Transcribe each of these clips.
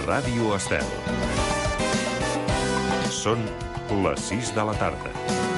Ràdio Estel. Són les 6 de la tarda.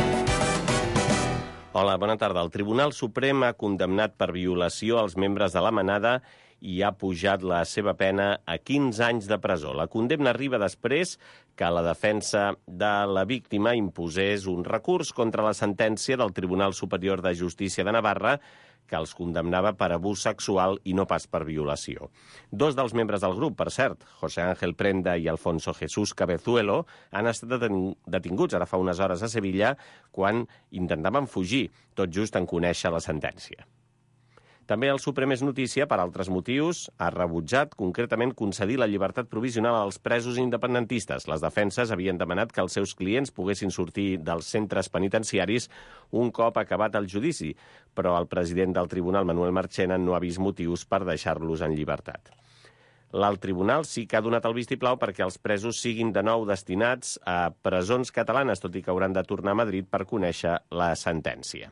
Hola, bona tarda. El Tribunal Suprem ha condemnat per violació als membres de la Manada i ha pujat la seva pena a 15 anys de presó. La condemna arriba després que la defensa de la víctima imposés un recurs contra la sentència del Tribunal Superior de Justícia de Navarra que els condemnava per abús sexual i no pas per violació. Dos dels membres del grup, per cert, José Ángel Prenda i Alfonso Jesús Cabezuelo, han estat detinguts ara fa unes hores a Sevilla quan intentaven fugir, tot just en conèixer la sentència. També el Suprem és notícia per altres motius. Ha rebutjat concretament concedir la llibertat provisional als presos independentistes. Les defenses havien demanat que els seus clients poguessin sortir dels centres penitenciaris un cop acabat el judici, però el president del tribunal, Manuel Marchena, no ha vist motius per deixar-los en llibertat. L'alt tribunal sí que ha donat el vistiplau perquè els presos siguin de nou destinats a presons catalanes, tot i que hauran de tornar a Madrid per conèixer la sentència.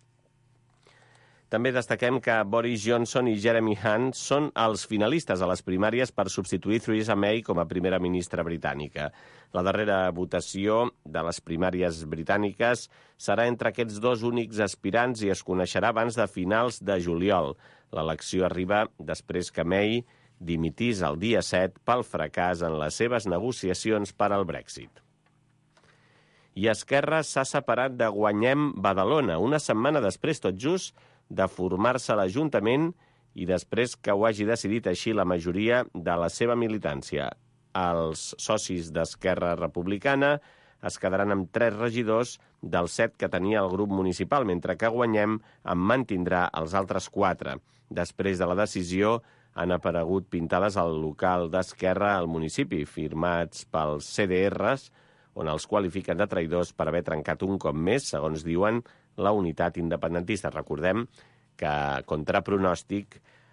També destaquem que Boris Johnson i Jeremy Hunt són els finalistes a les primàries per substituir Theresa May com a primera ministra britànica. La darrera votació de les primàries britàniques serà entre aquests dos únics aspirants i es coneixerà abans de finals de juliol. L'elecció arriba després que May dimitís el dia 7 pel fracàs en les seves negociacions per al Brexit. I Esquerra s'ha separat de Guanyem Badalona, una setmana després, tot just, de formar-se a l'Ajuntament i després que ho hagi decidit així la majoria de la seva militància. Els socis d'Esquerra Republicana es quedaran amb 3 regidors dels 7 que tenia el grup municipal, mentre que Guanyem en mantindrà els altres 4. Després de la decisió han aparegut pintades al local d'Esquerra al municipi, firmats pels CDRs, on els qualifiquen de traïdors per haver trencat un cop més, segons diuen, la unitat independentista. Recordem que, contra pronòstic,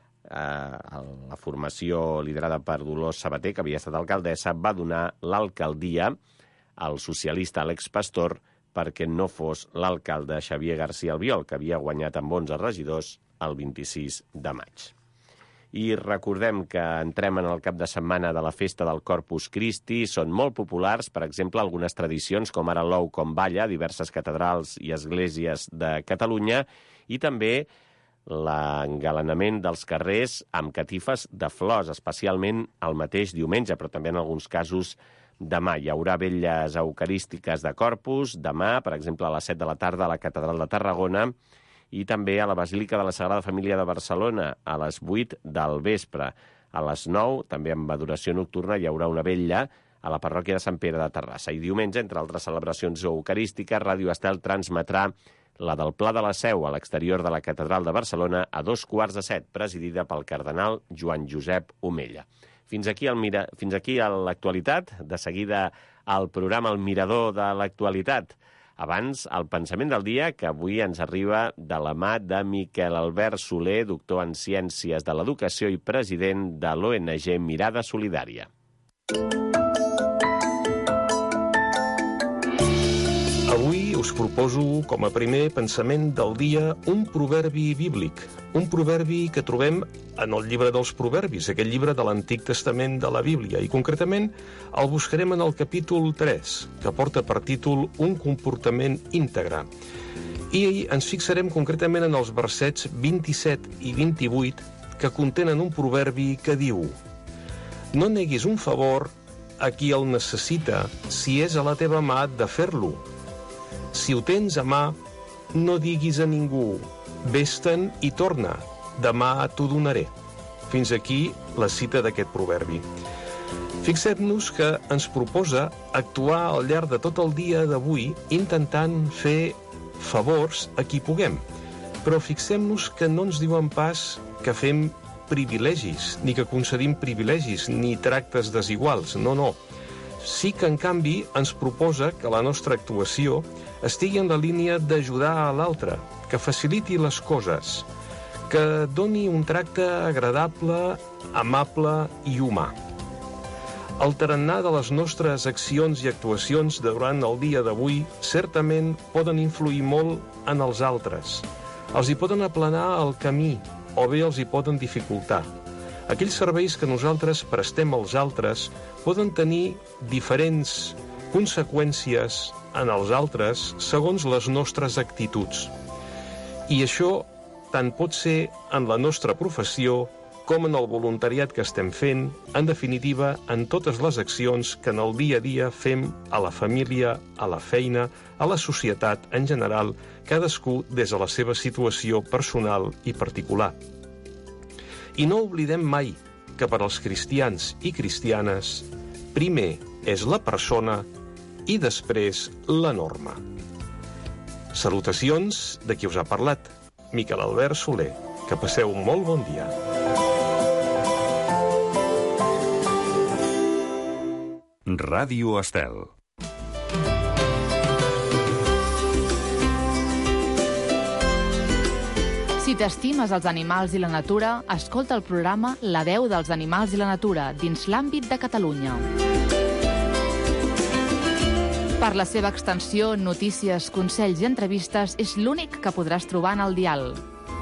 la formació liderada per Dolors Sabater, que havia estat alcaldessa, va donar l'alcaldia al socialista Àlex Pastor perquè no fos l'alcalde Xavier García Albiol, que havia guanyat amb 11 regidors el 26 de maig. I recordem que entrem en el cap de setmana de la festa del Corpus Christi. Són molt populars, per exemple, algunes tradicions, com ara l'ou com balla, a diverses catedrals i esglésies de Catalunya, i també l'engalanament dels carrers amb catifes de flors, especialment el mateix diumenge, però també en alguns casos demà. Hi haurà vetlles eucarístiques de Corpus, demà, per exemple, a les 7 de la tarda a la Catedral de Tarragona, i també a la Basílica de la Sagrada Família de Barcelona, a les 8 del vespre. A les 9, també amb adoració nocturna, hi haurà una vetlla a la parròquia de Sant Pere de Terrassa. I diumenge, entre altres celebracions eucarístiques, Ràdio Estel transmetrà la del Pla de la Seu a l'exterior de la Catedral de Barcelona a 6:45, presidida pel cardenal Joan Josep Omella. Fins aquí l'actualitat. De seguida, el programa El Mirador de l'Actualitat. Abans, el pensament del dia, que avui ens arriba de la mà de Miquel Albert Soler, doctor en Ciències de l'Educació i president de l'ONG Mirada Solidària. Avui us proposo, com a primer pensament del dia, un proverbi bíblic. Un proverbi que trobem en el llibre dels Proverbis, aquest llibre de l'Antic Testament de la Bíblia. I concretament el buscarem en el capítol 3, que porta per títol Un comportament íntegre. I ens fixarem concretament en els versets 27 i 28, que contenen un proverbi que diu: No neguis un favor a qui el necessita si és a la teva mà de fer-lo. Si ho tens a mà, no diguis a ningú: vés-te'n i torna, demà t'ho donaré. Fins aquí la cita d'aquest proverbi. Fixem-nos que ens proposa actuar al llarg de tot el dia d'avui intentant fer favors a qui puguem. Però fixem-nos que no ens diuen pas que fem privilegis, ni que concedim privilegis, ni tractes desiguals. No. Sí que, en canvi, ens proposa que la nostra actuació estigui en la línia d'ajudar a l'altre, que faciliti les coses, que doni un tracte agradable, amable i humà. El tarannà de les nostres accions i actuacions durant el dia d'avui certament poden influir molt en els altres. Els hi poden aplanar el camí o bé els hi poden dificultar. Aquells serveis que nosaltres prestem als altres poden tenir diferents conseqüències en els altres segons les nostres actituds. I això tant pot ser en la nostra professió com en el voluntariat que estem fent, en definitiva, en totes les accions que en el dia a dia fem a la família, a la feina, a la societat en general, cadascú des de la seva situació personal i particular. I no oblidem mai que per als cristians i cristianes, primer és la persona i després la norma. Salutacions de qui us ha parlat, Miquel Albert Soler. Que passeu un molt bon dia. Ràdio Estel. Si t'estimes els animals i la natura, escolta el programa La veu dels animals i la natura dins l'àmbit de Catalunya. Per la seva extensió, notícies, consells i entrevistes, és l'únic que podràs trobar en el dial.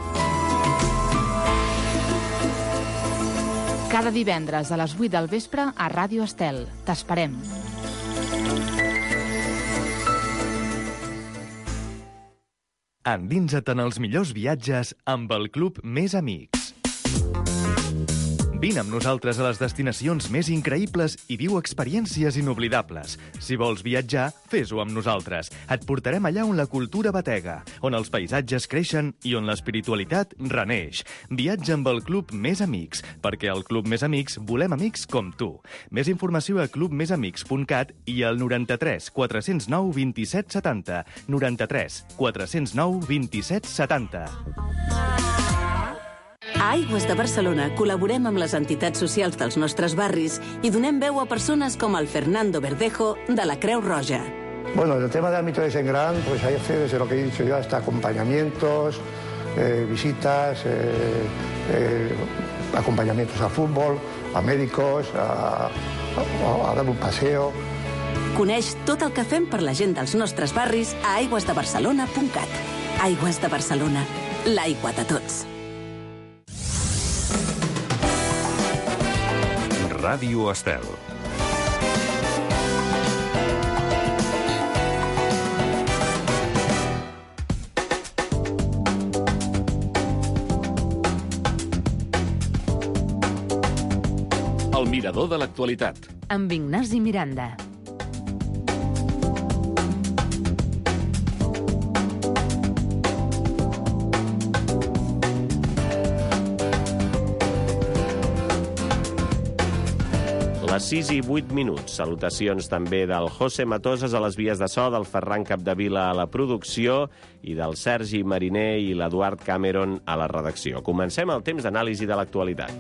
Cada divendres a les 8 del vespre a Ràdio Estel. T'esperem. Endinsa't en els millors viatges amb el Club Més Amics. Vine amb nosaltres a les destinacions més increïbles i viu experiències inoblidables. Si vols viatjar, fes-ho amb nosaltres. Et portarem allà on la cultura batega, on els paisatges creixen i on l'espiritualitat reneix. Viatja amb el Club Més Amics, perquè al Club Més Amics volem amics com tu. Més informació a clubmesamics.cat i al 93 409 27 70. 93 409 27 70. A Aigües de Barcelona col·laborem amb les entitats socials dels nostres barris i donem veu a persones com el Fernando Verdejo de la Creu Roja. Bueno, el tema de ámbito de Sengran, pues hay desde lo que he dicho yo hasta acompañamientos, visitas, acompañamientos a fútbol, a médicos, a dar un paseo. Coneix tot el que fem per la gent dels nostres barris a aigüesdebarcelona.cat. Aigües de Barcelona, l'aigua de tots. Ràdio Estel. El mirador de l'actualitat. Amb Ignasi Miranda. Les 6 i 8 minuts. Salutacions també del José Matoses a les vies de so, del Ferran Capdevila a la producció i del Sergi Mariner i l'Eduard Cameron a la redacció. Comencem el temps d'anàlisi de l'actualitat.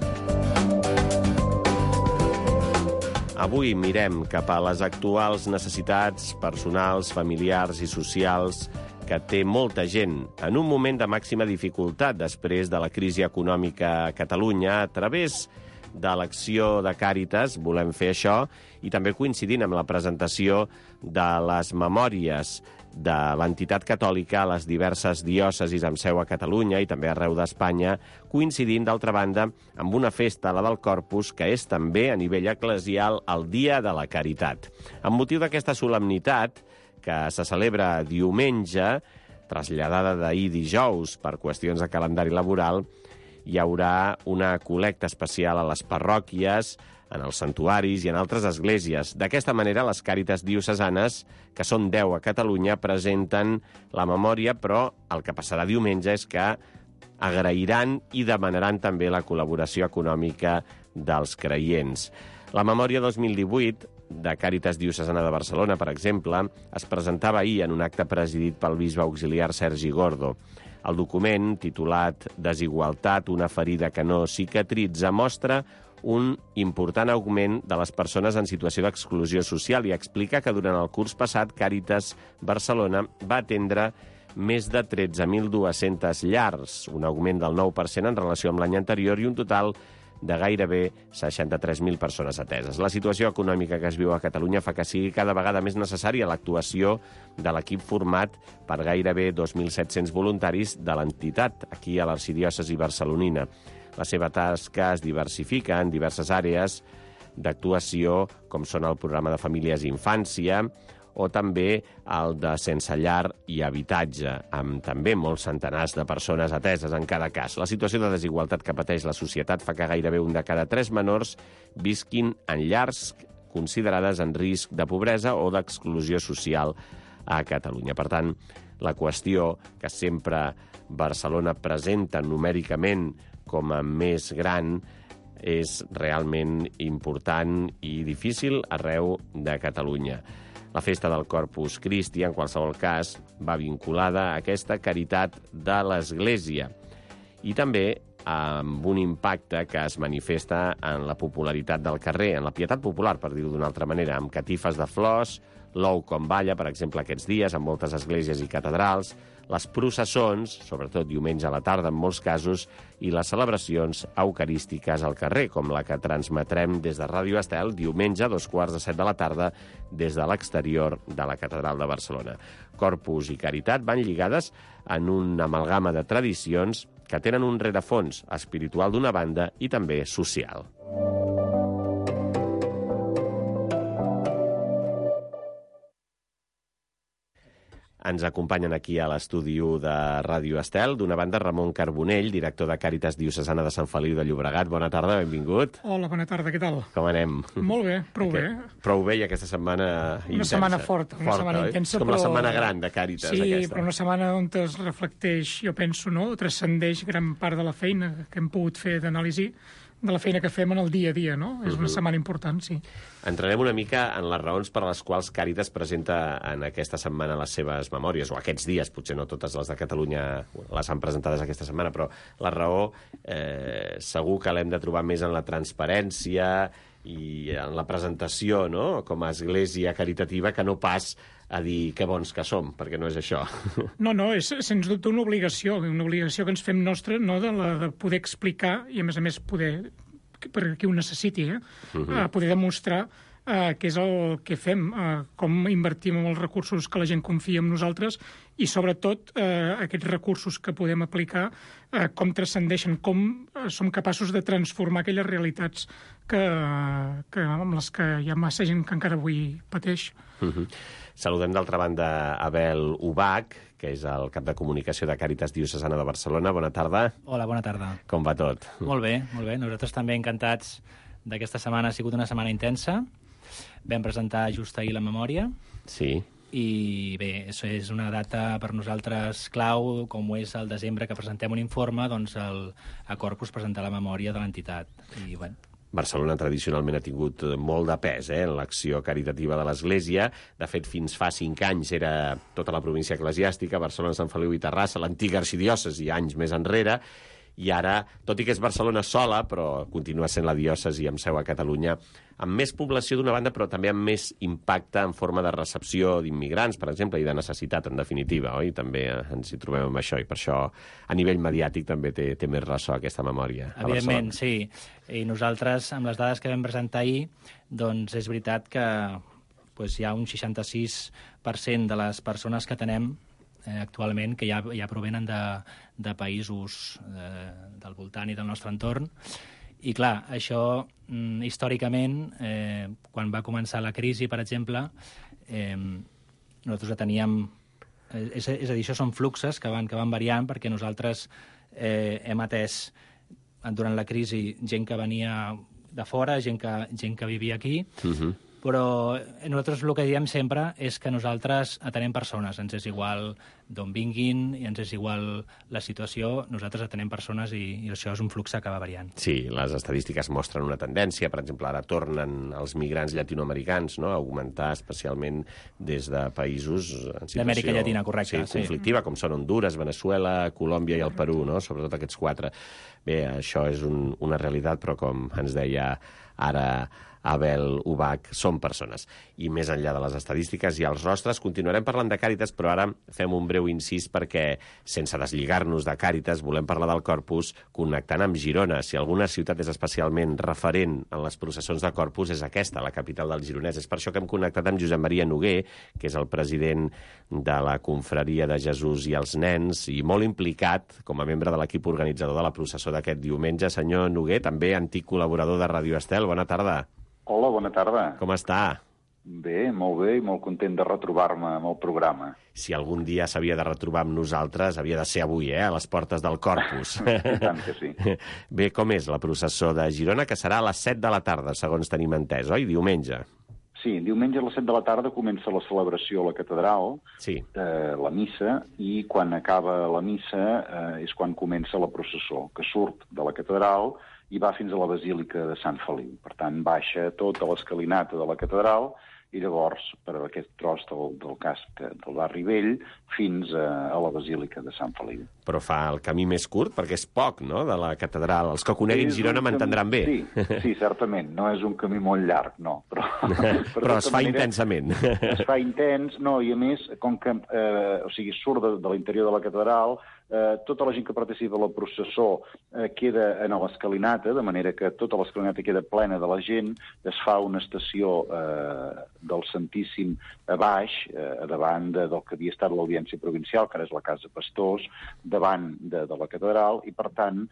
Avui mirem cap a les actuals necessitats personals, familiars i socials que té molta gent en un moment de màxima dificultat després de la crisi econòmica a Catalunya. A través de l'acció de Càritas volem fer això i també coincidint amb la presentació de les memòries de l'entitat catòlica a les diverses diòcesis amb seu a Catalunya i també arreu d'Espanya, coincidint, d'altra banda, amb una festa, la del Corpus, que és també a nivell eclesial el Dia de la Caritat. Amb motiu d'aquesta solemnitat, que se celebra diumenge, traslladada d'ahir dijous per qüestions de calendari laboral, hi haurà una col·lecta especial a les parròquies, en els santuaris i en altres esglésies. D'aquesta manera, les Càritas diocesanes, que són 10 a Catalunya, presenten la memòria, però el que passarà diumenge és que agrairan i demanaran també la col·laboració econòmica dels creients. La memòria 2018 de Càritas Diocesana de Barcelona, per exemple, es presentava ahir en un acte presidit pel bisbe auxiliar Sergi Gordo. El document, titulat Desigualtat, una ferida que no cicatritza, mostra un important augment de les persones en situació d'exclusió social i explica que durant el curs passat Càritas Barcelona va atendre més de 13.200 llars, un augment del 9% en relació amb l'any anterior i un total de gairebé 63.000 persones ateses. La situació econòmica que es viu a Catalunya fa que sigui cada vegada més necessària l'actuació de l'equip format per gairebé 2.700 voluntaris de l'entitat, aquí a l'arxidiòcesi barcelonina. La seva tasca es diversifica en diverses àrees d'actuació, com són el programa de famílies i infància, o també el de sense llar i habitatge, amb també molts centenars de persones ateses en cada cas. La situació de desigualtat que pateix la societat fa que gairebé un de cada 3 menors visquin en llars considerades en risc de pobresa o d'exclusió social a Catalunya. Per tant, la qüestió que sempre Barcelona presenta numèricament com a més gran és realment important i difícil arreu de Catalunya. La festa del Corpus Christi, en qualsevol cas, va vinculada a aquesta caritat de l'Església i també amb un impacte que es manifesta en la popularitat del carrer, en la pietat popular, per dir-ho d'una altra manera, amb catifes de flors, l'ou com balla, per exemple, aquests dies, en moltes esglésies i catedrals, les processons, sobretot diumenge a la tarda en molts casos, i les celebracions eucarístiques al carrer, com la que transmetrem des de Ràdio Estel diumenge a 6:45 de la tarda des de l'exterior de la Catedral de Barcelona. Corpus i caritat van lligades en una amalgama de tradicions que tenen un rerefons espiritual d'una banda i també social. Ens acompanyen aquí a l'estudi de Ràdio Estel, d'una banda Ramon Carbonell, director de Càritas Diocesana de Sant Feliu de Llobregat. Bona tarda, benvingut. Hola, bona tarda, què tal? Com anem? Molt bé, prou bé. Prou bé i aquesta setmana intensa. Una setmana forta, una setmana intensa, és com la setmana gran de Càritas, sí, aquesta. Sí, però una setmana on es reflecteix, jo penso, no? Transcendeix gran part de la feina que hem pogut fer d'anàlisi de la feina que fem en el dia a dia, no? És una setmana important, sí. Entrarem una mica en les raons per les quals Càritas presenta en aquesta setmana les seves memòries, o aquests dies, potser no totes les de Catalunya les han presentades aquesta setmana, però la raó segur que l'hem de trobar més en la transparència i en la presentació, no?, com a església caritativa, que no pas a dir que bons que som, perquè no és això. No, és sens dubte una obligació que ens fem nostra, no?, de poder explicar i, a més, poder, per qui ho necessiti, poder demostrar què és el que fem, com invertim en els recursos que la gent confia en nosaltres i, sobretot, aquests recursos que podem aplicar, com transcendeixen, com som capaços de transformar aquelles realitats amb les que hi ha massa gent que encara avui pateix. Saludem d'altra banda Abel Ubach, que és el cap de comunicació de Càritas Diocesana de Barcelona. Bona tarda. Hola, bona tarda. Com va tot? Molt bé, molt bé. Nosaltres també encantats d'aquesta setmana. Ha sigut una setmana intensa. Vam presentar just ahir la memòria. Sí. I bé, és una data per nosaltres clau, com ho és el desembre que presentem un informe, doncs a Corpus presentar la memòria de l'entitat. I bueno, Barcelona tradicionalment ha tingut molt de pes en l'acció caritativa de l'Església. De fet, fins fa 5 anys era tota la província eclesiàstica, Barcelona, Sant Feliu i Terrassa, l'antiga arxidiòcesi, anys més enrere, i ara, tot i que és Barcelona sola, però continua sent la diòcesi amb seu a Catalunya, amb més població d'una banda, però també amb més impacte en forma de recepció d'immigrants, per exemple, i de necessitat, en definitiva, oi? També ens hi trobem amb això, i per això a nivell mediàtic també té més ressò aquesta memòria. Evidentment, sí. I nosaltres, amb les dades que vam presentar ahir, doncs és veritat que hi ha un 66% de les persones que tenem actualment que ja provenen de països del voltant i del nostre entorn. I clar, això històricament, quan va començar la crisi, per exemple, nosaltres teníem... És a dir, això són fluxes que van variant, perquè nosaltres hem atès durant la crisi gent que venia de fora, gent que vivia aquí, però nosaltres el que diem sempre és que nosaltres atenem persones, ens és igual d'on vinguin i ens és igual la situació, nosaltres atenem persones i això és un flux que va variant. Sí, les estadístiques mostren una tendència, per exemple, ara tornen els migrants llatinoamericans, no?, a augmentar especialment des de països en situació... D'Amèrica Llatina, correcte. Sí, conflictiva, com són Hondures, Veneçuela, Colòmbia i el Perú, no?, sobretot aquests 4. Bé, això és una realitat, però com ens deia ara Abel Ubach, són persones. I més enllà de les estadístiques i els rostres, continuarem parlant de Càritas, però ara fem un breu incís perquè, sense deslligar-nos de Càritas, volem parlar del Corpus connectant amb Girona. Si alguna ciutat és especialment referent en les processons de Corpus, és aquesta, la capital del gironès. És per això que hem connectat amb Josep Maria Noguer, que és el president de la Confraria de Jesús i els Nens, i molt implicat, com a membre de l'equip organitzador de la processó processó d'aquest diumenge. Senyor Noguer, també antic col·laborador de Ràdio Estel, bona tarda. Hola, bona tarda. Com està? Bé i molt content de retrobar-me amb el programa. Si algun dia s'havia de retrobar amb nosaltres, havia de ser avui, a les portes del Corpus. I tant que sí. Bé, com és la processó de Girona, que serà a les 7 de la tarda, segons tenim entès, oi? Diumenge. Sí, diumenge a les 7 de la tarda comença la celebració a la catedral, la missa, i quan acaba la missa és quan comença la processó, que surt de la catedral i va fins a la Basílica de Sant Feliu. Per tant, baixa tota l'escalinata de la catedral i llavors, per aquest tros del casc del barri vell, fins a la Basílica de Sant Feliu. Però fa el camí més curt, perquè és poc, no?, de la catedral. Els que coneguin Girona m'entendran bé. Sí, certament. No és un camí molt llarg, no. Però es fa intensament. Es fa intens, no, i a més, com que surt de l'interior de la catedral, tota la gent que participa a la processó queda en l'escalinata, de manera que tota l'escalinata queda plena de la gent, es fa una estació del Santíssim a baix, davant del que havia estat l'Audiència Provincial, que ara és la Casa Pastors, davant de la catedral, i per tant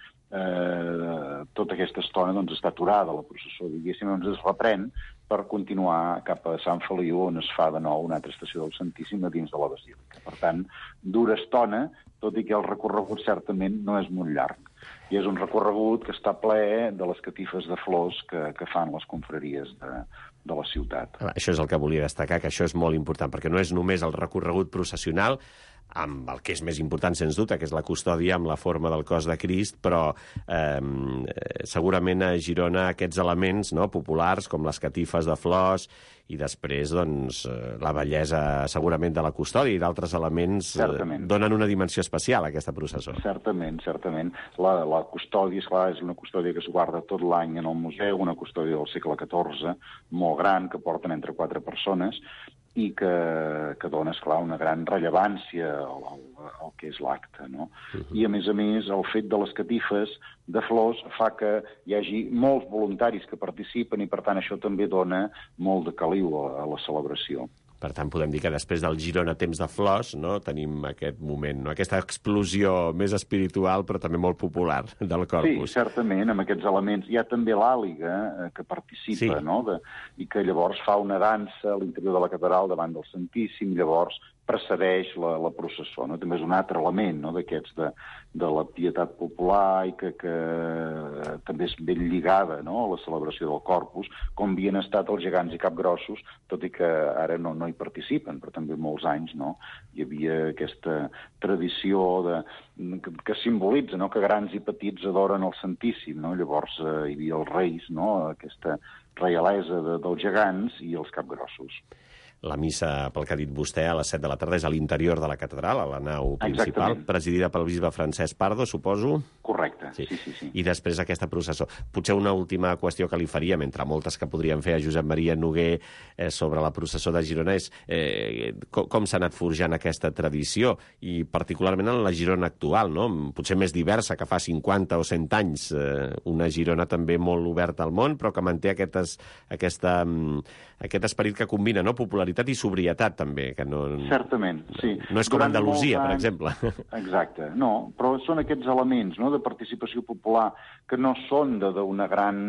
tota aquesta estona està aturada la processó, diguéssim, es reprèn per continuar cap a Sant Feliu, on es fa de nou una altra estació del Santíssim a dins de la Basílica. Per tant, dura estona, tot i que el recorregut certament no és molt llarg. I és un recorregut que està ple de les catifes de flors que fan les confraries de la ciutat. Això és el que volia destacar, que això és molt important, perquè no és només el recorregut processional, amb el que és més important, sens dubte, que és la custòdia amb la forma del cos de Crist, però segurament a Girona aquests elements populars, com les catifes de flors, i després la bellesa segurament de la custòdia i d'altres elements donen una dimensió especial a aquesta processó. Certament. La custòdia, esclar, és una custòdia que es guarda tot l'any en el museu, una custòdia del segle XIV, molt gran, que porten entre 4 persones, i que dona, esclar, una gran rellevància al que és l'acte, no? I, a més, el fet de les catifes de flors fa que hi hagi molts voluntaris que participen i, per tant, això també dona molt de caliu a la celebració. Per tant, podem dir que després del Girona Temps de Flors tenim aquest moment, aquesta explosió més espiritual però també molt popular del Corpus. Sí, certament, amb aquests elements. Hi ha també l'àliga que participa, i que llavors fa una dansa a l'interior de la catedral davant del Santíssim, llavors precedeix la processó. També és un altre element d'aquests de la pietat popular i que també és ben lligada a la celebració del Corpus, com havien estat els gegants i capgrossos, tot i que ara no hi participen, però també molts anys hi havia aquesta tradició que simbolitza que grans i petits adoren el Santíssim. Llavors hi havia els reis, aquesta reialesa dels gegants i els capgrossos. La missa, pel que ha dit vostè, a les 7 de la tarda és a l'interior de la catedral, a la nau principal, presidida pel bisbe Francesc Pardo, suposo? Correcte, sí. I després aquesta processó. Potser una última qüestió que li faríem, entre moltes que podríem fer a Josep Maria Noguer sobre la processó de Girona, és com s'ha anat forjant aquesta tradició, i particularment en la Girona actual, potser més diversa, que fa 50 o 100 anys, una Girona també molt oberta al món, però que manté aquest esperit que combina popularitat i sobrietat, també. Certament, sí. No és com Andalusia, per exemple. Exacte, no, però són aquests elements de participació popular que no són d'una gran,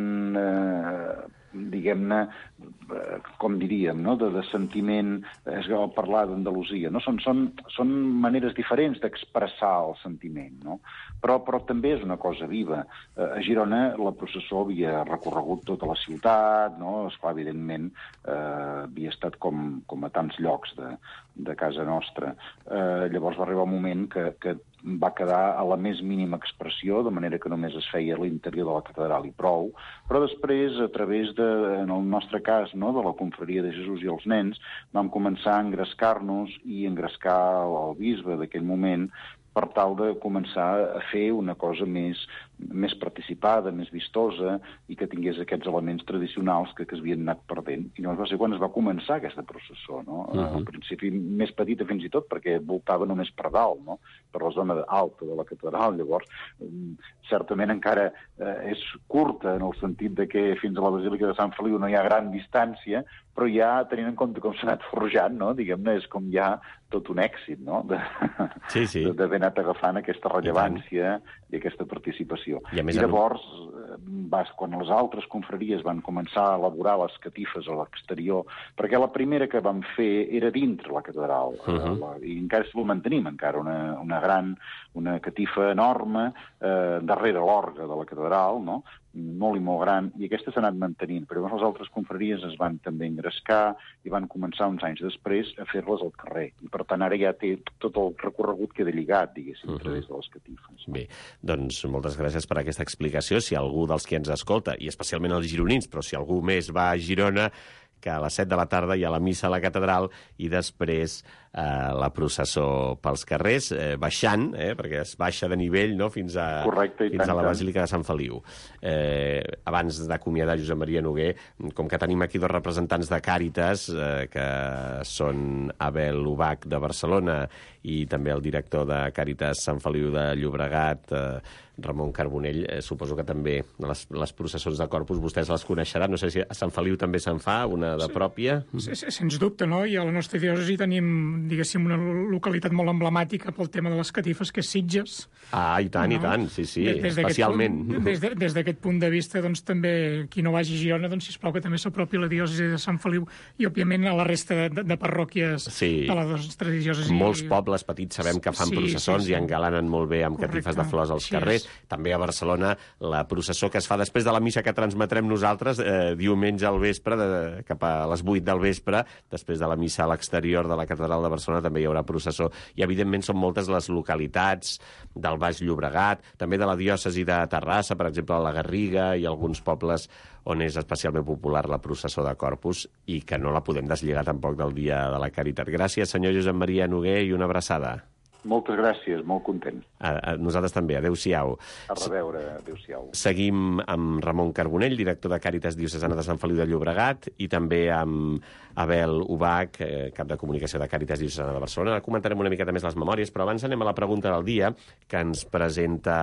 diguem-ne, com diríem, de sentiment, al parlar d'Andalusia. Són maneres diferents d'expressar el sentiment, però també és una cosa viva. A Girona la processó havia recorregut tota la ciutat, esclar, evidentment, havia estat com a tants llocs de casa nostra. Llavors va arribar un moment que va quedar a la més mínima expressió, de manera que només es feia a l'interior de la catedral i prou, però després, a través en el nostre cas, de la confraria de Jesús i els nens, vam començar a engrescar-nos i engrescar el bisbe d'aquell moment per tal de començar a fer una cosa més participada, més vistosa, i que tingués aquests elements tradicionals que es havien anat perdent. I llavors va ser quan es va començar aquesta processó, Al principi més petita fins i tot, perquè voltava només per dalt, per la zona alta de la catedral. Llavors, certament encara és curta en el sentit de que fins a la Basílica de Sant Feliu no hi ha gran distància, però ja, tenint en compte com s'ha anat forjant, diguem-ne, és com ja tot un èxit, d'haver anat agafant aquesta rellevància i aquesta participació. I llavors, quan les altres confraries van començar a elaborar les catifes a l'exterior, perquè la primera que vam fer era dintre la catedral, i encara ho mantenim, encara una catifa enorme darrere l'orgue de la catedral, no? Molt i molt gran, i aquesta s'ha anat mantenint. Però les altres confraries es van també engrescar i van començar uns anys després a fer-les al carrer. I per tant ara ja té tot el recorregut queda lligat, diguéssim, a través de les catifes. Bé, doncs moltes gràcies per aquesta explicació. Si algú dels que ens escolta, i especialment els gironins, però si algú més va a Girona, que a les 7 de la tarda hi ha la missa a la catedral i després la processó pels carrers, baixant, perquè es baixa de nivell, no?, fins a la Basílica de Sant Feliu. Abans d'acomiadar Josep Maria Noguer, com que tenim aquí dos representants de Càritas, que són Abel Ubach de Barcelona i també el director de Càritas Sant Feliu de Llobregat, Ramon Carbonell, suposo que també les processons de Corpus vostès les coneixeran. No sé si a Sant Feliu també se'n fa una de pròpia. Sens dubte, no? I a la nostra diòcesi tenim, diguéssim, una localitat molt emblemàtica pel tema de les catifes, que és Sitges. I tant, sí, especialment. Des d'aquest punt de vista, doncs també, qui no vagi a Girona, doncs sisplau que també s'apropi a la diòcesi de Sant Feliu i, òbviament, a la resta de parròquies de la nostra diòcesi. Molts pobles petits sabem que fan processons i engalanen molt bé amb catifes de flors als carrers. També a Barcelona la processó que es fa després de la missa que transmetrem nosaltres diumenge al vespre, cap a les 8 del vespre, després de la missa a l'exterior de la catedral de Barcelona també hi haurà processó. I evidentment són moltes les localitats del Baix Llobregat, també de la diòcesi de Terrassa, per exemple, la Garriga i alguns pobles on és especialment popular la processó de Corpus i que no la podem deslligar tampoc del Dia de la Caritat. Gràcies, senyor Josep Maria Noguer, i una abraçada. Moltes gràcies, molt content. Nosaltres també, adéu-siau. A reveure, adéu-siau. Seguim amb Ramon Carbonell, director de Càritas Diocesana de Sant Feliu de Llobregat, i també amb Abel Ubach, cap de comunicació de Càritas Diocesana de Barcelona. Ara comentarem una miqueta més les memòries, però abans anem a la pregunta del dia, que ens presenta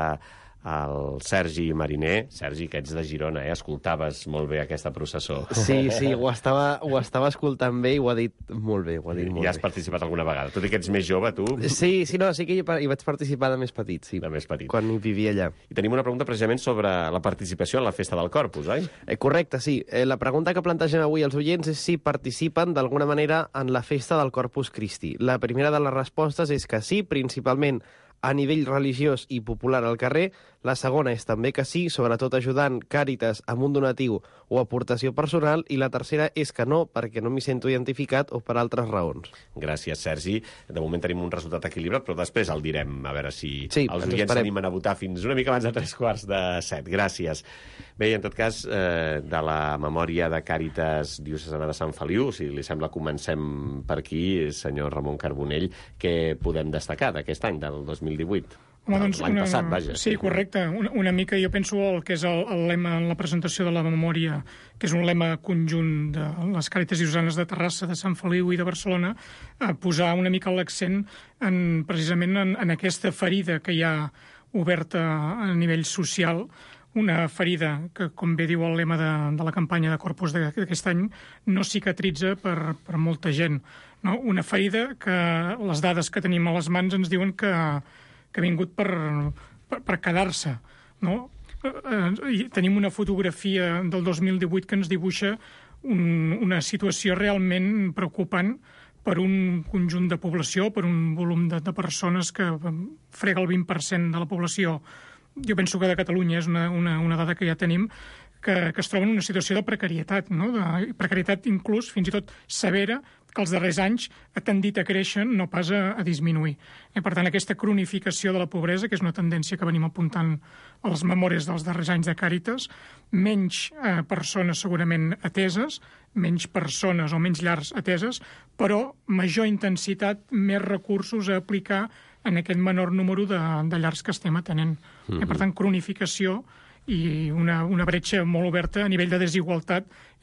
el Sergi Mariner. Sergi, que ets de Girona, escoltaves molt bé aquesta processó. Sí, ho estava escoltant bé i ho ha dit molt bé. I has participat alguna vegada, tot i que ets més jove, tu? Sí que hi vaig participar de més petit, sí. De més petit. Quan hi vivia allà. I tenim una pregunta precisament sobre la participació en la Festa del Corpus, oi? Correcte, sí. La pregunta que plantegem avui als oients és si participen d'alguna manera en la Festa del Corpus Christi. La primera de les respostes és que sí, principalment a nivell religiós i popular al carrer. La segona és també que sí, sobretot ajudant Càritas amb un donatiu o aportació personal. I la tercera és que no, perquè no m'hi sento identificat o per altres raons. Gràcies, Sergi. De moment tenim un resultat equilibrat, però després el direm, a veure si els oients s'animen a votar fins una mica abans de 7:15. Gràcies. Bé, en tot cas, de la memòria de Càritas Diocesana de Sant Feliu, si li sembla, comencem per aquí, senyor Ramon Carbonell. Què podem destacar d'aquest any, del 2018? L'any passat, vaja. Sí, correcte. Una mica, jo penso, el que és el lema en la presentació de la memòria, que és un lema conjunt de les Càritas Diocesanes de Terrassa, de Sant Feliu i de Barcelona, a posar una mica l'accent precisament en aquesta ferida que hi ha oberta a nivell social, una ferida que, com bé diu el lema de la campanya de Corpus d'aquest any, no cicatritza per molta gent. No? Una ferida que les dades que tenim a les mans ens diuen que ha vingut per quedar-se. No? I tenim una fotografia del 2018 que ens dibuixa una situació realment preocupant per un conjunt de població, per un volum de persones que frega el 20% de la població. Jo penso que de Catalunya és una dada que ja tenim, que es troba en una situació de precarietat, no? De precarietat inclús, fins i tot severa, que els darrers anys ha tendit a créixer, no pas a disminuir. Per tant, aquesta cronificació de la pobresa, que és una tendència que venim apuntant a les memòries dels darrers anys de Càritas, menys persones segurament ateses, menys persones o menys llars ateses, però major intensitat, més recursos a aplicar en aquest menor número de llars que estem atenent. Per tant, cronificació i una bretxa molt oberta a nivell de desigualtat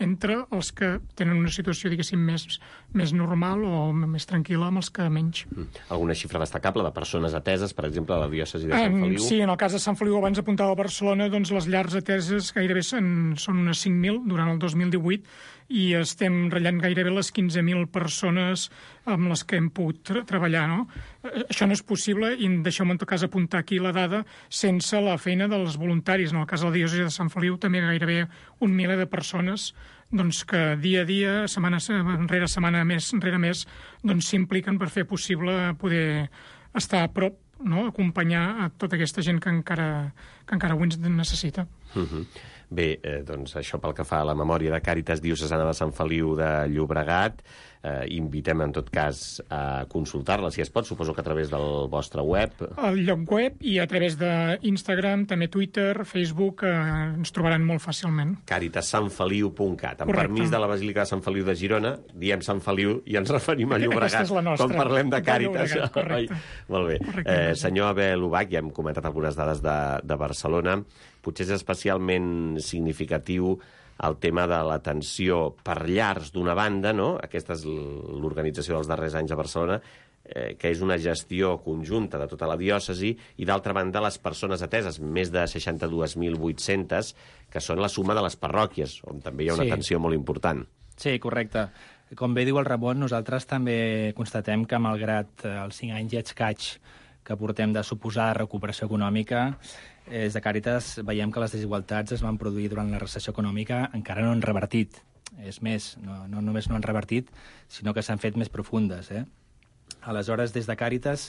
entre els que tenen una situació, diguéssim, més normal o més tranquil·la amb els que menys. Alguna xifra destacable de persones ateses, per exemple, a la diòcesi de Sant Feliu? Sí, en el cas de Sant Feliu, abans apuntava a Barcelona, doncs les llars ateses gairebé són unes 5.000 durant el 2018 i estem ratllant gairebé les 15.000 persones amb les que hem pogut treballar, no? Això no és possible, i deixeu-me en tot cas apuntar aquí la dada, sense la feina dels voluntaris. En el cas de la diòcesi de Sant Feliu, també gairebé 1 miler de persones doncs, que dia a dia, setmana rere setmana, mes rere mes, doncs, s'impliquen per fer possible poder estar a prop, no? Acompanyar a tota aquesta gent que encara avui ens necessita. Bé, doncs això pel que fa a la memòria de Càritas Diocesana de Sant Feliu de Llobregat. Invitem, en tot cas, a consultar-la, si es pot, suposo que a través del vostre web. El lloc web i a través d'Instagram, també Twitter, Facebook, ens trobaran molt fàcilment. CàritasSantFeliu.cat. Amb permís de la Basílica de Sant Feliu de Girona, diem Sant Feliu i ens referim a Llobregat. Aquesta és la nostra. Com parlem de Càritas. Correcte. Molt bé. Senyor Abel Ubach, ja hem comentat algunes dades de Barcelona. Potser és especialment significatiu el tema de l'atenció per llars d'una banda, no? Aquesta és l'organització dels darrers anys a Barcelona, que és una gestió conjunta de tota la diòcesi, i d'altra banda les persones ateses, més de 62.800, que són la suma de les parròquies, on també hi ha una atenció molt important. Sí, correcte. Com bé diu el Ramon, nosaltres també constatem que, malgrat els 5 anys i escaig que portem de suposar recuperació econòmica, des de Càritas veiem que les desigualtats es van produir durant la recessió econòmica, encara no han revertit. És més, no només no han revertit, sinó que s'han fet més profundes. Aleshores, des de Càritas,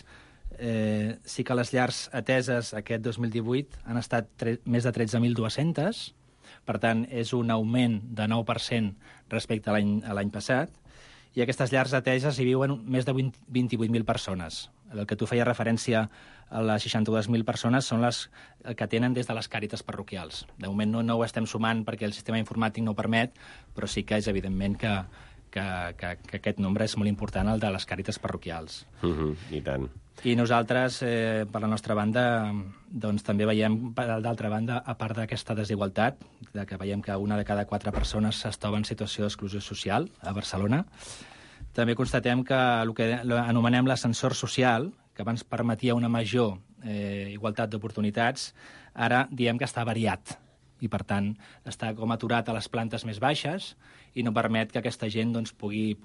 sí que les llars ateses aquest 2018 han estat més de 13.200, per tant, és un augment de 9% respecte a l'any passat, i aquestes llars ateses hi viuen més de 28.000 persones. El que tu feies referència a les 62.000 persones són les que tenen des de les Càritas parroquials. De moment no ho estem sumant perquè el sistema informàtic no ho permet, però sí que és evidentment que aquest nombre és molt important, el de les Càritas parroquials. I tant. I nosaltres, per la nostra banda, doncs també veiem, d'altra banda, a part d'aquesta desigualtat, que veiem que una de cada 4 persones es troba en situació d'exclusió social a Barcelona, també constatem que el que anomenem l'ascensor social, que abans permetia una major igualtat d'oportunitats, ara diem que està variat i, per tant, està com aturat a les plantes més baixes i no permet que aquesta gent doncs, pugui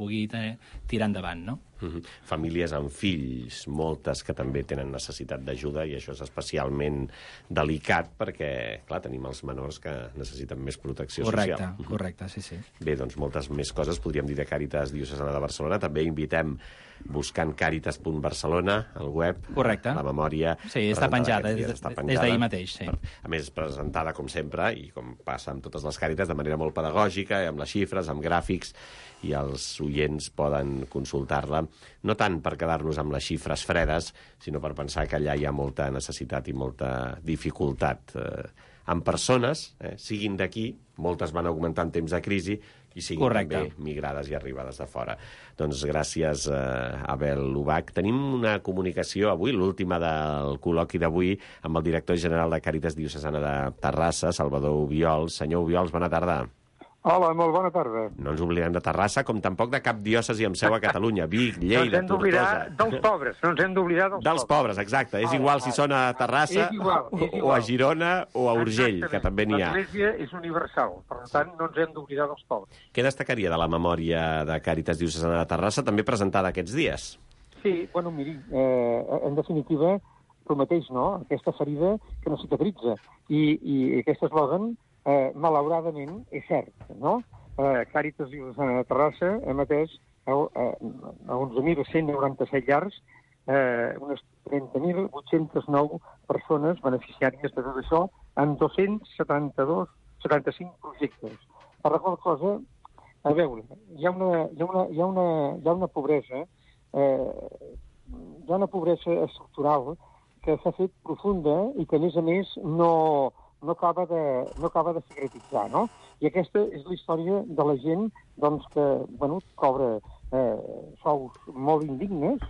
tirar endavant, no? Famílies amb fills, moltes que també tenen necessitat d'ajuda, i això és especialment delicat perquè, clar, tenim els menors que necessiten més protecció social. Correcte, sí. Bé, doncs moltes més coses podríem dir de Càritas Diocesana de Barcelona. També invitem, buscant càritas.barcelona, al web. Correcte. La memòria. Sí, està penjada, des d'ahir mateix, sí. A més, presentada, com sempre, i com passa amb totes les Càritas, de manera molt pedagògica, amb les xifres, amb gràfics, i els oients poden consultar-la, no tant per quedar-nos amb les xifres fredes, sinó per pensar que allà hi ha molta necessitat i molta dificultat. En persones, siguin d'aquí, moltes van augmentar en temps de crisi, i siguin també migrades i arribades de fora. Doncs gràcies, Abel Ubach. Tenim una comunicació avui, l'última del col·loqui d'avui, amb el director general de Càritas Diocesana de Terrassa, Salvador Obiols. Senyor Obiols, bona tarda. Hola, molt bona tarda. No ens oblidem de Terrassa, com tampoc de cap diòcesi amb seu a Catalunya. Vic, Lleida, Tortosa... No ens hem d'oblidar dels pobres, no ens hem d'oblidar dels pobres, exacte. És igual si són a Terrassa o a Girona o a Urgell, que també n'hi ha. L'Església és universal, per tant no ens hem d'oblidar dels pobres. Què destacaria de la memòria de Càritas Diocesana de Terrassa, també presentada aquests dies? Sí, bueno, miri, en definitiva, prometeix, no?, aquesta ferida que no cicatritza. I aquest eslògan, malauradament, és cert, no? Càritas Diocesana de Terrassa hem atès a 11.197 llars, unes 30.809 persones beneficiàries de tot això, en 275 projectes. Per la qual cosa, a veure, hi ha una pobresa, hi ha una pobresa estructural que s'ha fet profunda i que, a més, no acaba de secretitzar, no? I aquesta és la història de la gent doncs, que cobra sous molt indignes,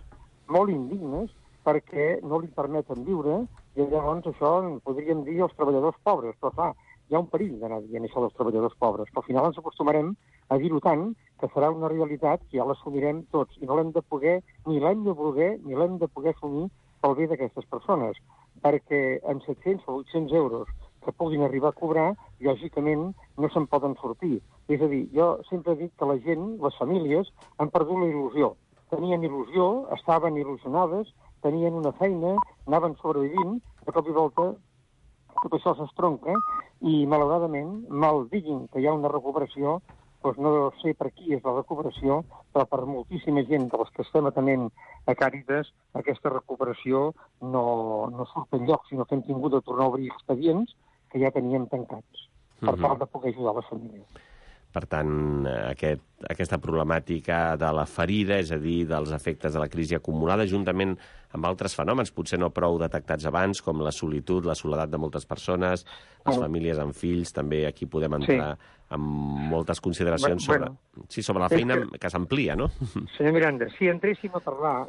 perquè no li permeten viure, i llavors això podríem dir els treballadors pobres, però clar, hi ha un perill d'anar dient això dels treballadors pobres, però al final ens acostumarem a dir-ho tant que serà una realitat que ja l'assumirem tots i no l'hem de poder, ni l'hem de voler, ni l'hem de poder assumir pel bé d'aquestes persones, perquè amb 700 o 800 euros que puguin arribar a cobrar, lògicament no se'n poden sortir. És a dir, jo sempre dic que la gent, les famílies, han perdut la il·lusió. Tenien il·lusió, estaven il·lusionades, tenien una feina, anaven sobrevivint, de cop i volta tot això s'estronca i, malauradament, mal diguin que hi ha una recuperació, doncs no sé per qui és la recuperació, però per moltíssima gent de les que estem atenent a Càritas, aquesta recuperació no surt enlloc, sinó que hem tingut de tornar a obrir expedients que ja teníem tancats, per tal de poder ajudar les famílies. Per tant, aquesta problemàtica de la ferida, és a dir, dels efectes de la crisi acumulada, juntament amb altres fenòmens, potser no prou detectats abans, com la solitud, la soledat de moltes persones, les famílies amb fills, també aquí podem entrar amb moltes consideracions sobre la feina que s'amplia, no? Senyor Miranda, si entréssim a parlar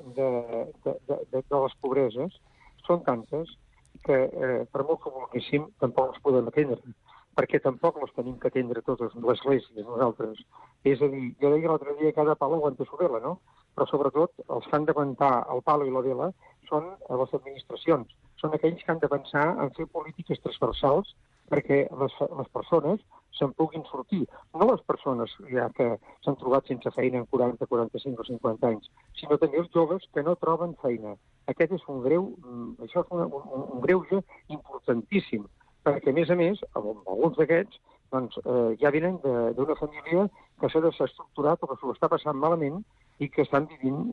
de les pobreses, són tantes que, per molt que volguéssim, tampoc les podem atendre, perquè tampoc les tenim que atendre totes l'Església, nosaltres. És a dir, jo deia l'altre dia que cada palo aguanta su vela, no? Però sobretot els que han d'aguantar el palo i la vela són les administracions. Són aquells que han de pensar en fer polítiques transversals perquè les persones se'n puguin sortir. No les persones ja que s'han trobat sense feina en 40, 45 o 50 anys, sinó també els joves que no troben feina. Aquest és un greuge importantíssim, perquè, a més, alguns d'aquests ja venen d'una família que s'ha desestructurat o que s'ho està passant malament i que estan vivint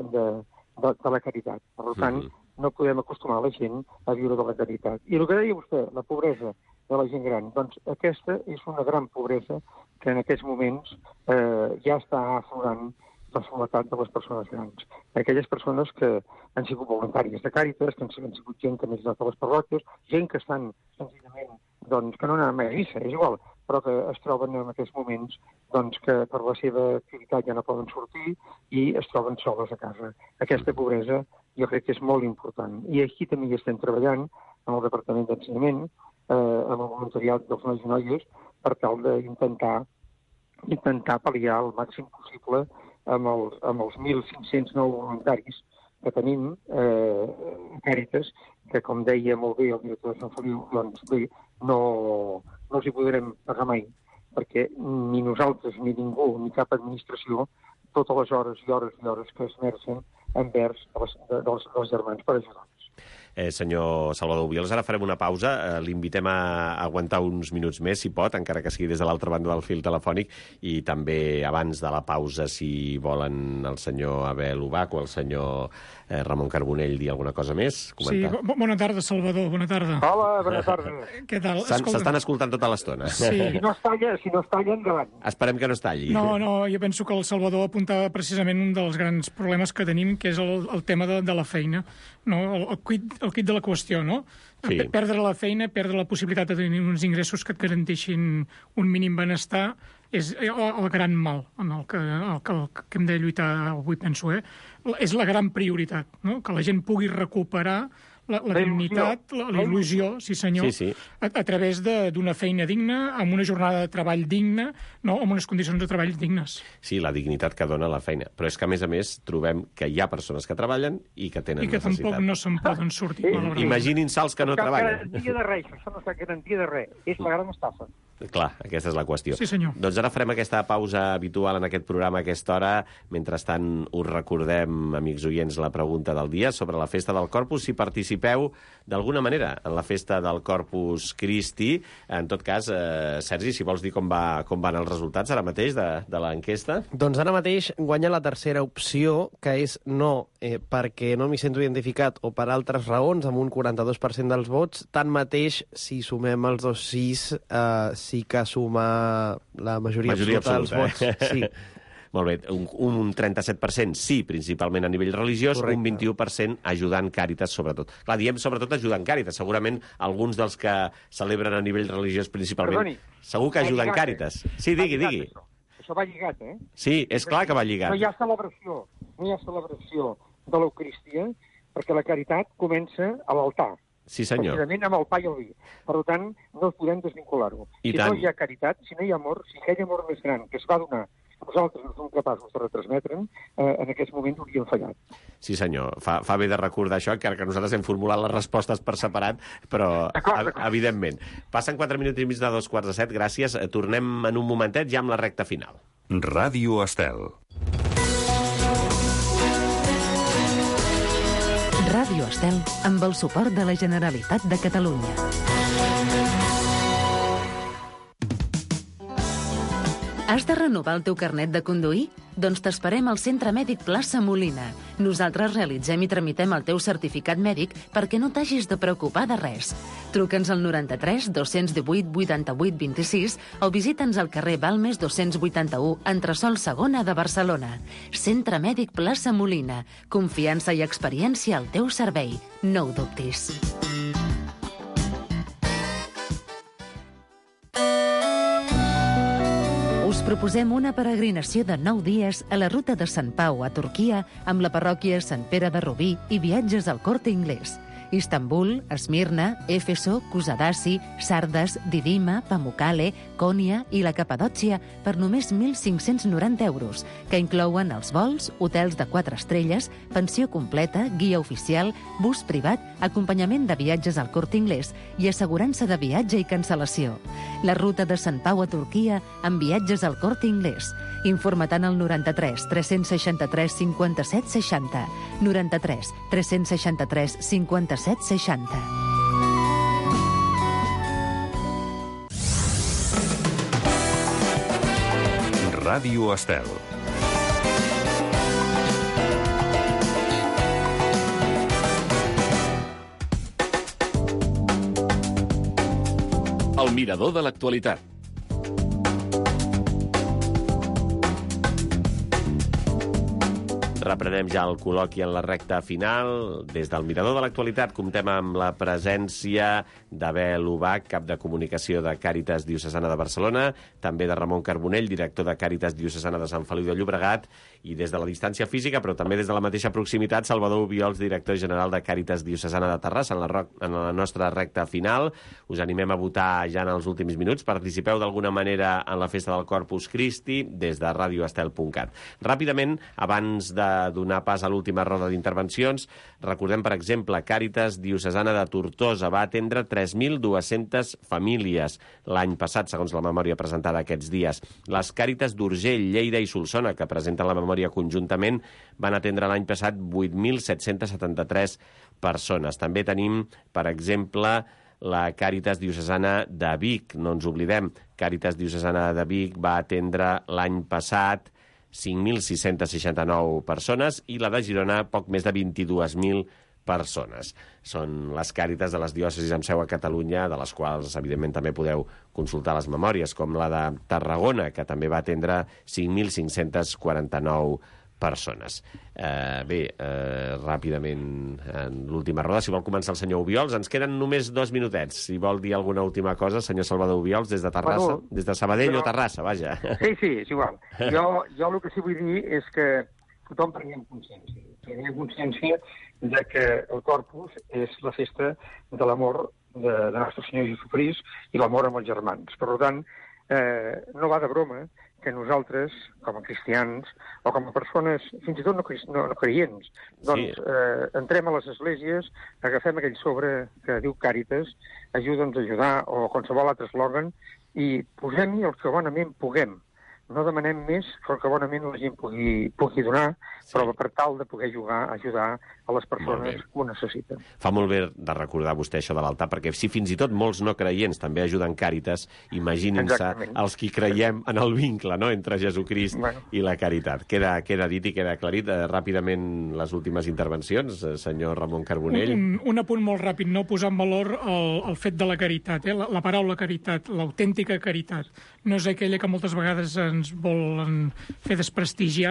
de la caritat. Per tant, no podem acostumar la gent a viure de la caritat. I el que deia vostè, la pobresa de la gent gran, doncs aquesta és una gran pobresa que en aquests moments ja està aflorant la soledat de les persones grans. Aquelles persones que han sigut voluntàries de Càritas, que han sigut gent que han ajudat a les parròquies, gent que estan senzillament, doncs, que no anaven mai a missa, és igual, però que es troben en aquests moments doncs, que per la seva activitat ja no poden sortir i es troben soles a casa. Aquesta pobresa jo crec que és molt important. I aquí també hi estem treballant amb el Departament d'Ensenyament, amb el voluntariat dels nois i noies, per tal d'intentar pal·liar el màxim possible amb els 1.500 nous voluntaris que tenim a Càritas, que, com deia molt bé el director de Sant Feliu, doncs bé, no els hi podrem pagar mai, perquè ni nosaltres, ni ningú, ni cap administració, totes les hores i hores i hores que esmercen envers dels germans per ajudar-nos. Senyor Salvador Obiols, ara farem una pausa. L'invitem a aguantar uns minuts més, si pot, encara que sigui des de l'altra banda del fil telefònic, i també abans de la pausa, si volen el senyor Abel Ubach o el senyor Ramon Carbonell dir alguna cosa més. Comentar. Sí, bona tarda, Salvador, bona tarda. Hola, bona tarda. Què tal? S'estan escoltant tota l'estona. Sí. Si no es talla, endavant. Esperem que no es talli. No, jo penso que el Salvador apuntava precisament un dels grans problemes que tenim, que és el tema de la feina, no? El quid de la qüestió, no? Sí. Perdre la feina, perdre la possibilitat de tenir uns ingressos que et garanteixin un mínim benestar és el gran mal en el que hem de lluitar avui, penso, És la gran prioritat, no? Que la gent pugui recuperar la dignitat, la il·lusió, sí senyor, sí. A través d'una feina digna, amb una jornada de treball digna, no? Amb unes condicions de treball dignes. Sí, la dignitat que dona la feina. Però és que, a més, trobem que hi ha persones que treballen i que tenen necessitat. I que tampoc no se'n poden sortir. Imaginin-se els que no treballen. Garantia de res, això no és garantia de res. És la gran estafa. Clar, aquesta és la qüestió. Sí, senyor. Doncs ara farem aquesta pausa habitual en aquest programa a aquesta hora. Mentrestant, us recordem, amics oients, la pregunta del dia sobre la festa del Corpus. Si participeu d'alguna manera en la festa del Corpus Christi, en tot cas, Sergi, si vols dir com van els resultats ara mateix de l'enquesta. Doncs ara mateix guanya la tercera opció, que és no, perquè no m'hi sento identificat o per altres raons, amb un 42% dels vots. Tanmateix, si sumem els dos sís, sí que suma la majoria absoluta dels vots. Sí. Molt bé, un 37% sí, principalment a nivell religiós, correcte. Un 21% ajudant Càritas, sobretot. Clar, diem sobretot ajudant Càritas. Segurament alguns dels que celebren a nivell religiós principalment, segur que ajuden Càritas. Sí, digui. Això va lligat, Sí, és clar que va lligat. No hi ha celebració de l'Eucaristia, perquè la caritat comença a l'altar. Sí, senyor. Precisament amb el pa i el vi. Per tant, no podem desvincular-ho. Si no hi ha caritat, si no hi ha amor, si aquell amor més gran que es va donar nosaltres no som capaços de retransmetre'n, en aquests moments hauríem fallat. Sí, senyor. Fa bé de recordar això, que nosaltres hem formulat les respostes per separat, però evidentment. Passen 4 minuts i mig de 2:45. Gràcies. Tornem en un momentet ja amb la recta final. Ràdio Estel. Ràdio Estel, amb el suport de la Generalitat de Catalunya. Has de renovar el teu carnet de conduir? Doncs t'esperem al Centre Mèdic Plaça Molina. Nosaltres realitzem i tramitem el teu certificat mèdic perquè no t'hagis de preocupar de res. Truca'ns al 93 218 88 26 o visita'ns al carrer Balmes 281, entresòl segona de Barcelona. Centre Mèdic Plaça Molina. Confiança i experiència al teu servei. No ho dubtis. Us proposem una peregrinació de 9 dies a la ruta de Sant Pau a Turquia amb la parròquia Sant Pere de Rubí i viatges al Corte Inglés. Istanbul, Esmirna, Éfeso, Kusadasi, Sardes, Didima, Pamukkale, Konya i la Capadòcia per només 1.590 euros, que inclouen els vols, hotels de 4 estrelles, pensió completa, guia oficial, bus privat, acompanyament de viatges al Corte Inglés i assegurança de viatge i cancel·lació. La ruta de Sant Pau a Turquia amb viatges al Corte Inglés. Informa-te'n al 93 363 57 60. 93 363 57 60. Ràdio Estel. El mirador de l'actualitat. Reprenem ja el col·loqui en la recta final. Des del Mirador de l'Actualitat comptem amb la presència d'Abel Ubach, cap de comunicació de Càritas Diocesana de Barcelona, també de Ramon Carbonell, director de Càritas Diocesana de Sant Feliu de Llobregat, i des de la distància física, però també des de la mateixa proximitat, Salvador Obiols, director general de Càritas Diocesana de Terrassa. En la nostra recta final us animem a votar ja en els últims minuts. Participeu d'alguna manera en la festa del Corpus Christi des de radioestel.cat. Ràpidament, abans de donar pas a l'última roda d'intervencions, recordem, per exemple, Càritas Diocesana de Tortosa va atendre 3.200 famílies l'any passat, segons la memòria presentada aquests dies. Les Càritas d'Urgell, Lleida i Solsona, que presenten la memòria conjuntament, van atendre l'any passat 8.773 persones. També tenim, per exemple, la Càritas Diocesana de Vic. No ens oblidem, Càritas Diocesana de Vic va atendre l'any passat 5.669 persones i la de Girona poc més de 22.000 persones. Són les Càritas de les diòcesis amb seu a Catalunya, de les quals, evidentment, també podeu consultar les memòries, com la de Tarragona, que també va atendre 5.549 persones. Ràpidament, en l'última roda, si vol començar el senyor Obiols, ens queden només 2 minutets. Si vol dir alguna última cosa, senyor Salvador Obiols, des de Terrassa, des de Sabadell o Terrassa, vaja. Sí, és igual. Jo el que sí vull dir és que tothom prenguem consciència. Prenguem consciència de que el Corpus és la festa de l'amor de Nostre Senyor Jesucrist i l'amor amb els germans. Per tant, no va de broma que nosaltres, com a cristians, o com a persones, fins i tot no creients, doncs entrem a les esglésies, agafem aquell sobre que diu Càritas, ajuda'ns a ajudar, o qualsevol altre eslògan, i posem-hi el que bonament puguem. No demanem més que el que bonament la gent pugui donar, però per tal de poder ajudar a les persones que ho necessiten. Fa molt bé de recordar vostè això de l'altar, perquè si fins i tot molts no creients també ajuden Càritas, imaginin-se els qui creiem en el vincle, no?, entre Jesucrist i la caritat. Queda dit i queda aclarit. Ràpidament les últimes intervencions, senyor Ramon Carbonell. Un apunt molt ràpid, no posar en valor el fet de la caritat, la paraula caritat, l'autèntica caritat. No és aquella que moltes vegades ens volen fer desprestigiar,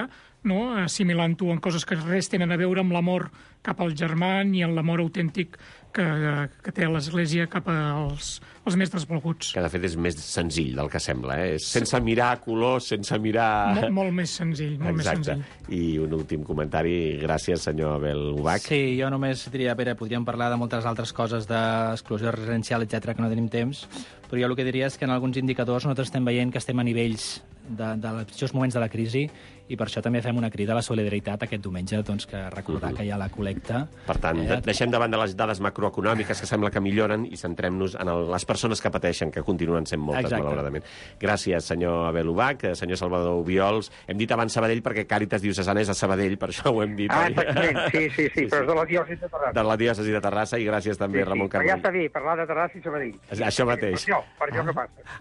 no? Assimilant-ho en coses que res tenen a veure amb l'amor cap al germà ni en l'amor autèntic que té l'Església cap als més desvalguts. Que, de fet, és més senzill del que sembla, eh? Sense mirar colors, sense mirar... Molt més senzill, molt més senzill. I un últim comentari. Gràcies, senyor Abel Ubach. Sí, jo només diria, Pere, podríem parlar de moltes altres coses d'exclusió residencial, etc que no tenim temps, però jo el que diria és que en alguns indicadors nosaltres estem veient que estem a nivells dels pitjors moments de la crisi i per això també fem una crida a la solidaritat aquest diumenge, doncs, que recordar que hi ha la col·lecta. Per tant, deixem davant de les dades macroeconòmiques que sembla que milloren i centrem-nos en les persones que pateixen, que continuen sent moltes, malauradament. Gràcies, senyor Abel Ubach, senyor Salvador Obiols. Hem dit abans Sabadell perquè Càritas Diocesana és a Sabadell, per això ho hem dit. Exactament, sí, però és de la diòcesi de Terrassa. De la diòcesi de Terrassa, i gràcies també, Ramon Carboni. Ja està bé, parlar de Terrassa i Sabadell. Això mateix. Per això que passa.